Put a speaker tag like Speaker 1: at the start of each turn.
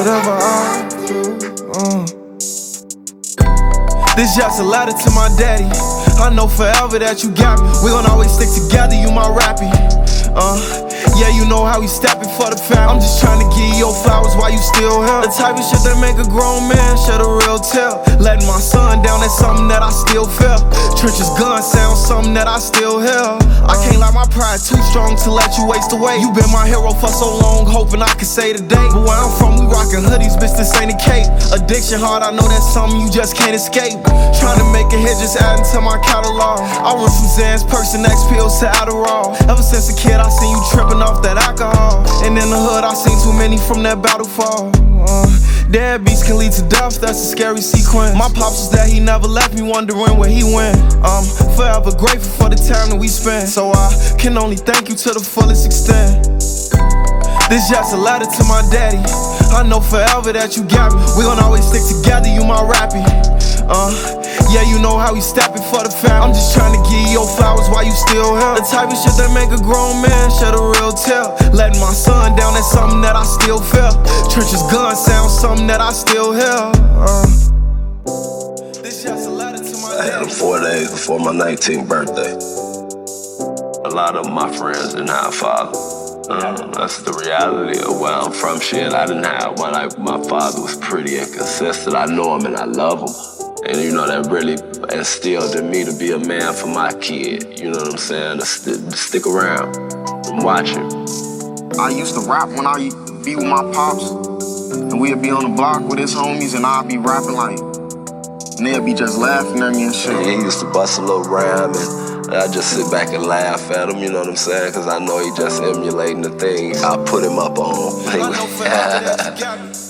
Speaker 1: whatever I do. This just a letter to my daddy. I know forever that you got me. We gon' always stick together, you my rappy. Yeah, you know how we steppin' for the family. I'm just tryna give you your flowers while you still here. The type of shit that make a grown man shed a real tear. Letting my son down, that's something that I still feel. Trench's gun sound something that I still hear. I can't let my pride too strong to let you waste away. You been my hero for so long, hoping I could say today. But where I'm from, we rockin' hoodies, bitch, this ain't a cape. Addiction hard, I know that's something you just can't escape. Tryna make a hit, just adding to my catalog. I went from Xans, Perks, and X pills to Adderall. Ever since a kid, I seen you trippin' off that alcohol. And in the hood, I seen too many from that battle fall. Deadbeats can lead to death, that's a scary sequence. My pops was that he never left me wondering where he went. I'm forever grateful for the time that we spent, so I can only thank you to the fullest extent. This just a letter to my daddy. I know forever that you got me. We gon' always stick together, you my rappy. Yeah, you know how we steppin' for the family. I'm just tryna give you your flowers while you still here. The type of shit that make a grown man shed a real tear. Letting my son down, that's something that I still feel. Trench's gun sound something that I still hear. This just a letter to my daddy.
Speaker 2: I had him 4 days before my 19th birthday. A lot of my friends didn't have a father. That's the reality of where I'm from. Shit, I didn't have one. Like, my father was pretty inconsistent. I know him and I love him. And you know, that really instilled in me to be a man for my kid. You know what I'm saying? To stick around and watch him.
Speaker 3: I used to rap when I be with my pops. And we'd be on the block with his homies and I'd be rapping like, and they'd be just laughing at me and shit.
Speaker 2: Yeah, he used to bust a little rhyme and I just sit back and laugh at him, you know what I'm saying? Cause I know he just emulating the things I put him up on.
Speaker 1: I know forever that you got me.